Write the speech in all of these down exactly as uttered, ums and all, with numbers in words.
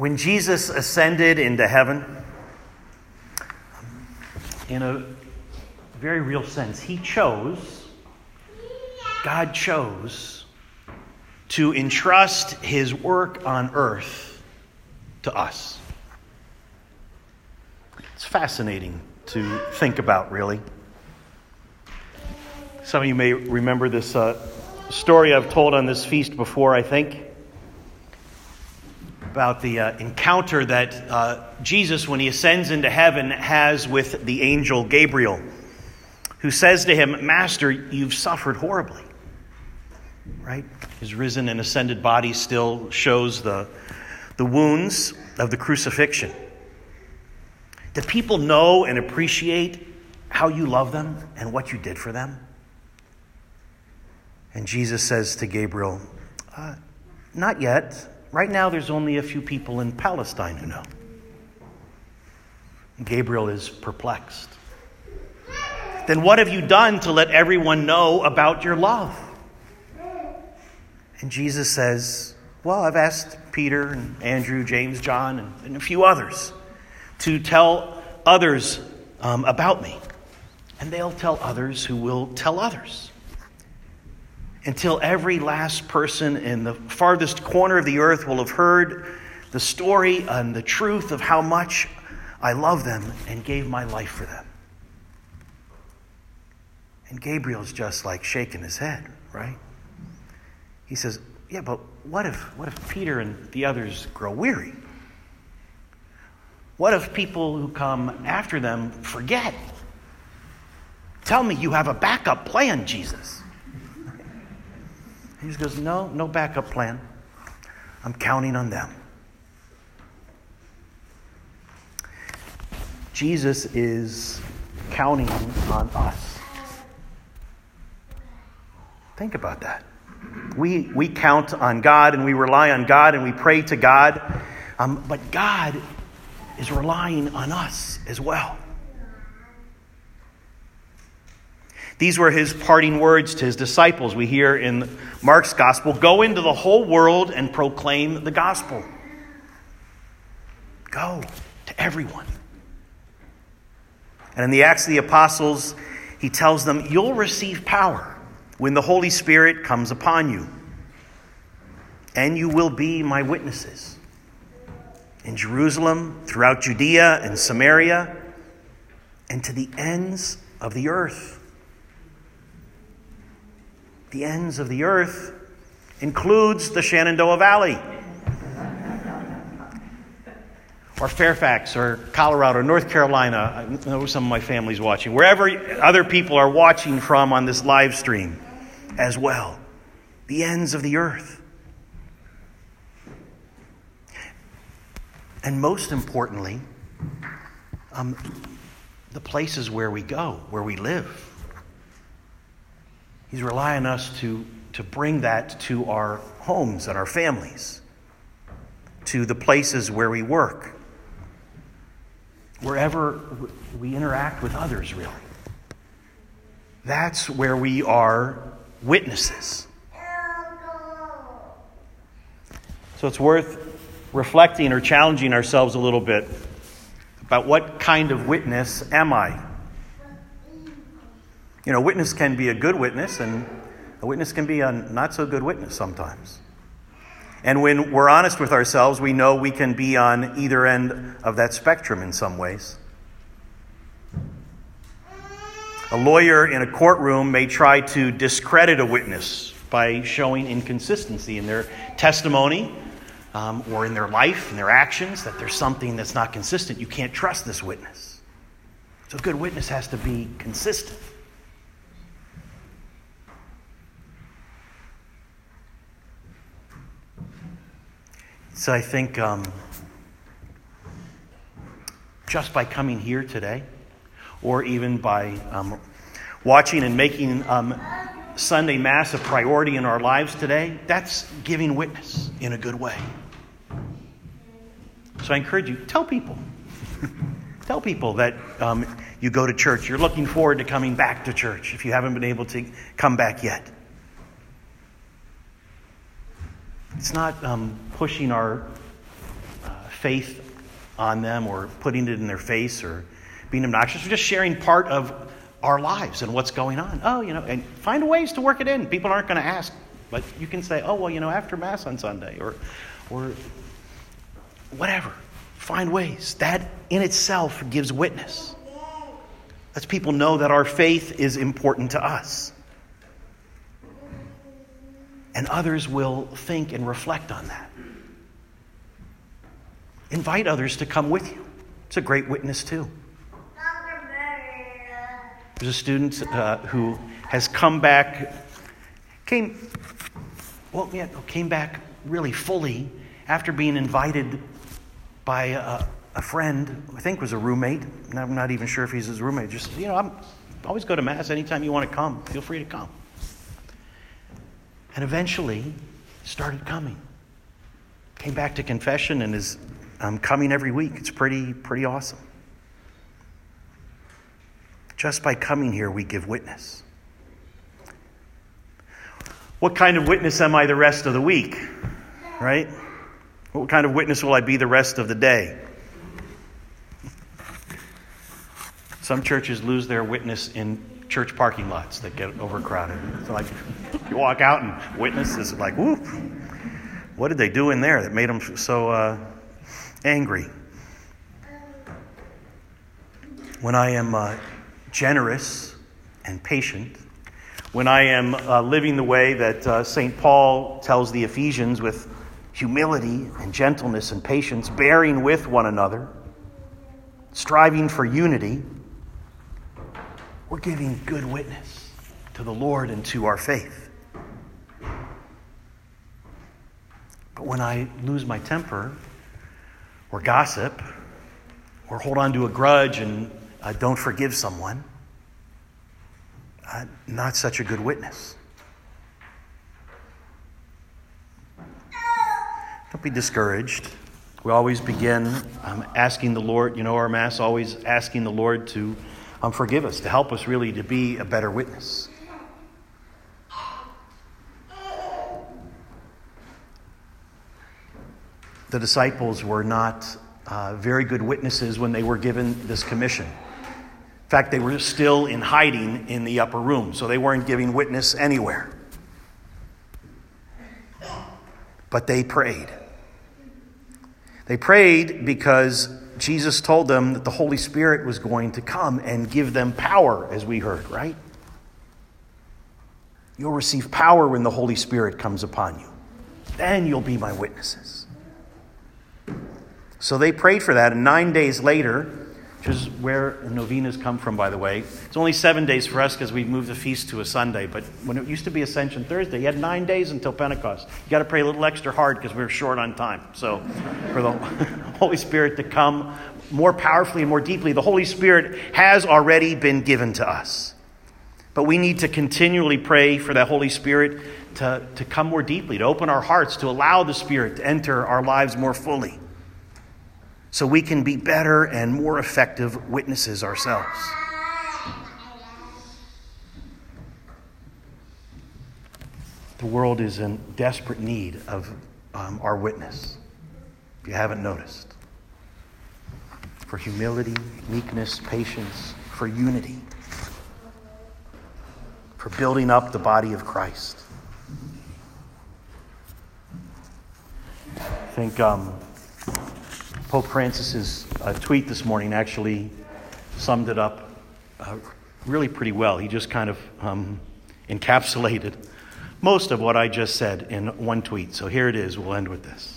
When Jesus ascended into heaven, in a very real sense, he chose, God chose, to entrust his work on earth to us. It's fascinating to think about, really. Some of you may remember this uh, story I've told on this feast before, I think, about the uh, encounter that uh, Jesus, when he ascends into heaven, has with the angel Gabriel, who says to him, "Master, you've suffered horribly." Right? His risen and ascended body still shows the, the wounds of the crucifixion. Do people know and appreciate how you love them and what you did for them? And Jesus says to Gabriel, uh, not yet. Right now there's only a few people in Palestine who know. And Gabriel is perplexed. Then what have you done to let everyone know about your love? And Jesus says, well, I've asked Peter and Andrew, James, John, and, and a few others to tell others um, about me. And they'll tell others who will tell others. Until every last person in the farthest corner of the earth will have heard the story and the truth of how much I love them and gave my life for them. And Gabriel's just like shaking his head, right? He says, yeah, but what if what if Peter and the others grow weary? What if people who come after them forget? Tell me you have a backup plan, Jesus. He just goes, no, no backup plan. I'm counting on them. Jesus is counting on us. Think about that. We we count on God and we rely on God and we pray to God. Um, but God is relying on us as well. These were his parting words to his disciples. We hear in Mark's gospel, go into the whole world and proclaim the gospel. Go to everyone. And in the Acts of the Apostles, he tells them, you'll receive power when the Holy Spirit comes upon you. And you will be my witnesses in Jerusalem, throughout Judea and Samaria, and to the ends of the earth. The ends of the earth includes the Shenandoah Valley, or Fairfax, or Colorado, or North Carolina. I know some of my family's watching. Wherever other people are watching from on this live stream as well. The ends of the earth. And most importantly, um, the places where we go, where we live. He's relying on us to, to bring that to our homes and our families, to the places where we work, wherever we interact with others, really. That's where we are witnesses. So it's worth reflecting or challenging ourselves a little bit about what kind of witness am I? You know, a witness can be a good witness, and a witness can be a not so good witness sometimes. And when we're honest with ourselves, we know we can be on either end of that spectrum in some ways. A lawyer in a courtroom may try to discredit a witness by showing inconsistency in their testimony um, or in their life, in their actions, that there's something that's not consistent. You can't trust this witness. So a good witness has to be consistent. So I think um, just by coming here today, or even by um, watching and making um, Sunday Mass a priority in our lives today, that's giving witness in a good way. So I encourage you, tell people. Tell people that um, you go to church. You're looking forward to coming back to church if you haven't been able to come back yet. It's not um, pushing our uh, faith on them or putting it in their face or being obnoxious. We're just sharing part of our lives and what's going on. Oh, you know, and find ways to work it in. People aren't going to ask, but you can say, oh, well, you know, after Mass on Sunday or, or whatever. Find ways. That in itself gives witness. Lets people know that our faith is important to us. And others will think and reflect on that. Invite others to come with you. It's a great witness too. There's a student uh, who has come back, came, well, yeah, came back really fully after being invited by a, a friend, I think was a roommate. I'm not even sure if he's his roommate. Just, you know, I'm always go to Mass anytime you want to come. Feel free to come. And eventually started coming. Came back to confession and is um, coming every week. It's pretty, pretty awesome. Just by coming here, we give witness. What kind of witness am I the rest of the week? Right? What kind of witness will I be the rest of the day? Some churches lose their witness in church parking lots that get overcrowded. It's like you walk out and witness is like, whoop. What did they do in there that made them so uh, angry? When I am uh, generous and patient, when I am uh, living the way that uh, Saint Paul tells the Ephesians with humility and gentleness and patience, bearing with one another, striving for unity, we're giving good witness to the Lord and to our faith. But when I lose my temper, or gossip, or hold on to a grudge and uh, don't forgive someone, uh, not such a good witness. Don't be discouraged. We always begin um, asking the Lord, you know, our Mass, always asking the Lord to um, forgive us, to help us really to be a better witness. The disciples were not uh, very good witnesses when they were given this commission. In fact, they were still in hiding in the upper room, so they weren't giving witness anywhere. But they prayed. They prayed because Jesus told them that the Holy Spirit was going to come and give them power, as we heard, right? You'll receive power when the Holy Spirit comes upon you. Then you'll be my witnesses. So they prayed for that, and nine days later, which is where novenas come from, by the way. It's only seven days for us because we moved the feast to a Sunday. But when it used to be Ascension Thursday, you had nine days until Pentecost. You got to pray a little extra hard because we were short on time. So for the Holy Spirit to come more powerfully and more deeply, the Holy Spirit has already been given to us. But we need to continually pray for that Holy Spirit to, to come more deeply, to open our hearts, to allow the Spirit to enter our lives more fully, so we can be better and more effective witnesses ourselves. The world is in desperate need of um, our witness, if you haven't noticed. For humility, meekness, patience, for unity, for building up the body of Christ. I think um, Pope Francis's uh, tweet this morning actually summed it up uh, really pretty well. He just kind of um, encapsulated most of what I just said in one tweet. So here it is. We'll end with this.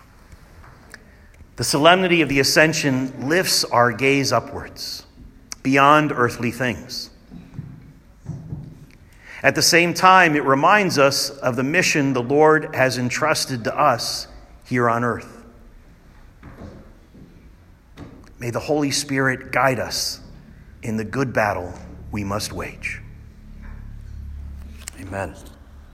The solemnity of the Ascension lifts our gaze upwards, beyond earthly things. At the same time, it reminds us of the mission the Lord has entrusted to us here on earth. May the Holy Spirit guide us in the good battle we must wage. Amen.